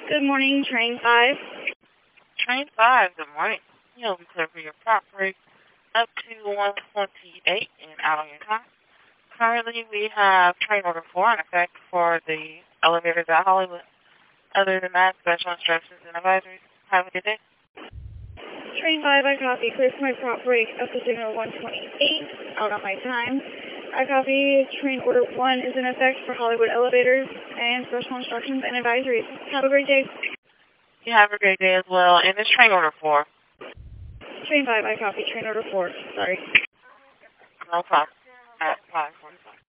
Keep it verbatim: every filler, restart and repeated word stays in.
Good morning, Train five. Train five, good morning. You'll be clear for your prop break up to one twenty-eight and out on your time. Currently, we have train order four in effect for the elevators at Hollywood. Other than that, special instructions and advisories. Have a good day. Train five, I copy. Clear for my prop break up to signal one twenty-eight, out on my time. I copy. Train order one is in effect for Hollywood elevators and special instructions and advisories. Have a great day. You have a great day as well. And it's train order four. Train five, I copy. Train order four. Sorry. No problem. At five forty.